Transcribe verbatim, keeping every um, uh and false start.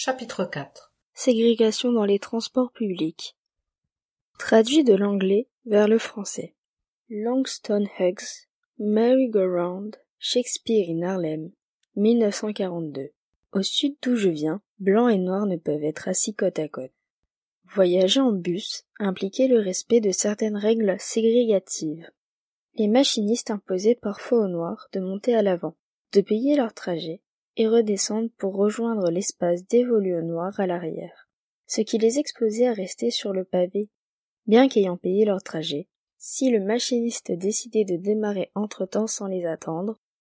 Chapitre quatre. Ségrégation dans les transports publics. Traduit de l'anglais vers le français. Langston Hughes, Merry-Go-Round, Shakespeare in Harlem, mille neuf cent quarante-deux. Au sud d'où je viens, blanc et noir ne peuvent être assis côte à côte. Voyager en bus impliquait le respect de certaines règles ségrégatives. Les machinistes imposaient parfois aux noirs de monter à l'avant, de payer leur trajet et redescendre pour rejoindre l'espace dévolu aux noirs à l'arrière, ce qui les exposait à rester sur le pavé, bien qu'ayant payé leur trajet. Si le machiniste décidait de démarrer entre-temps sans les attendre,